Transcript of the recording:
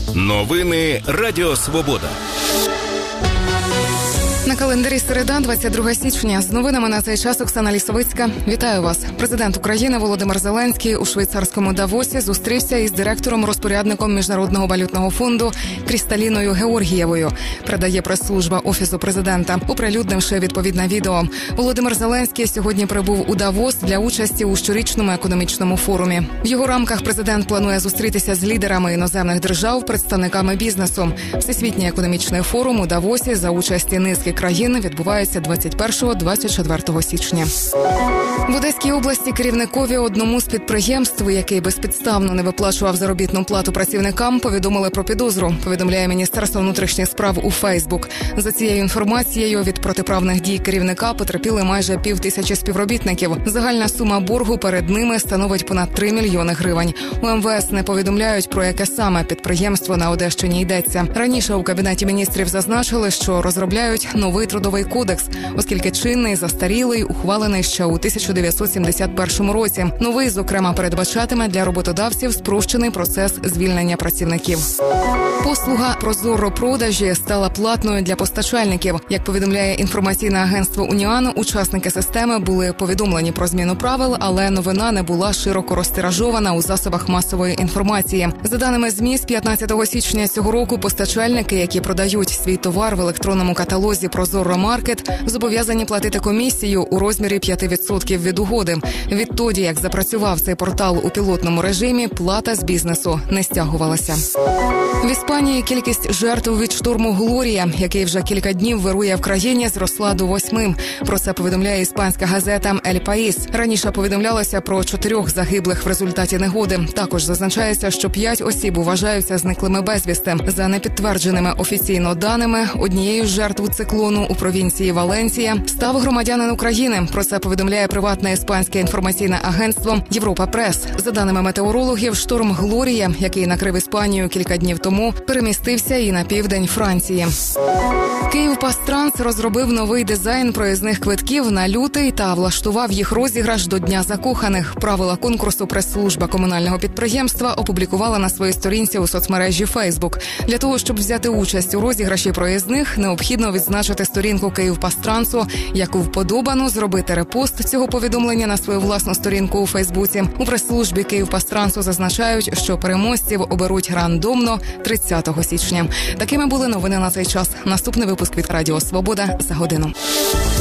Новини Радіо Свобода. На календарі середа, 22 січня. З новинами на цей час Оксана Лісовицька. Вітаю вас. Президент України Володимир Зеленський у швейцарському Давосі зустрівся із директором-розпорядником Міжнародного валютного фонду Крісталіною Георгієвою, передає прес-служба Офісу президента, оприлюднивши відповідне відео. Володимир Зеленський сьогодні прибув у Давос для участі у щорічному економічному форумі. В його рамках президент планує зустрітися з лідерами іноземних держав, представниками бізнесу. Всесвітній економічний форум у Давосі за участі низки країн відбувається 21-24 січня. В Одеській області керівникові одному з підприємств, який безпідставно не виплачував заробітну плату працівникам, повідомили про підозру, повідомляє Міністерство внутрішніх справ у Фейсбук. За цією інформацією, від протиправних дій керівника потерпіли майже 5000 співробітників. Загальна сума боргу перед ними становить понад 3 мільйони гривень. У МВС не повідомляють, про яке саме підприємство на Одещині йдеться. Раніше у Кабінеті міністрів зазначили, що розробляють новий трудовий кодекс, оскільки чинний застарілий ухвалений ще у 1971 році. Новий, зокрема, передбачатиме для роботодавців спрощений процес звільнення працівників. Послуга «Прозоро-продажі» стала платною для постачальників. Як повідомляє інформаційне агентство «Уніан», учасники системи були повідомлені про зміну правил, але новина не була широко розтиражована у засобах масової інформації. За даними ЗМІ, з 15 січня цього року постачальники, які продають свій товар в електронному каталозі «Прозоро-маркет», зобов'язані платити комісію у розмірі 5% від угоди. Відтоді, як запрацював цей портал у пілотному режимі, плата з бізнесу не стягувалася. В Іспанії кількість жертв від шторму «Глорія», який вже кілька днів вирує в країні, зросла до 8. Про це повідомляє іспанська газета «Ель Паїс». Раніше повідомлялося про 4 загиблих в результаті негоди. Також зазначається, що 5 осіб вважаються зниклими безвісти. За непідтвердженими офіційно даними, однією з жертв циклону у провінції Валенсія став громадянин України. Про це повідомляє приватне іспанське інформаційне агентство «Європа Прес». За даними метеорологів, шторм «Глорія», який накрив Іспанію кілька днів тому, перемістився і на південь Франції. «Київпастранс» розробив новий дизайн проїзних квитків на лютий та влаштував їх розіграш до Дня закоханих. Правила конкурсу прес-служба комунального підприємства опублікувала на своїй сторінці у соцмережі Фейсбук. Для того, щоб взяти участь у розіграші проїзних, необхідно відзначити сторінку «Київпастрансу» як вподобану, зробити репост цього повідомлення на свою власну сторінку у Фейсбуці. У прес-службі «Київпастрансу» зазначають, що переможців оберуть рандомно 30 січня. Такими були новини на цей час. Наступний випуск від Радіо Свобода за годину.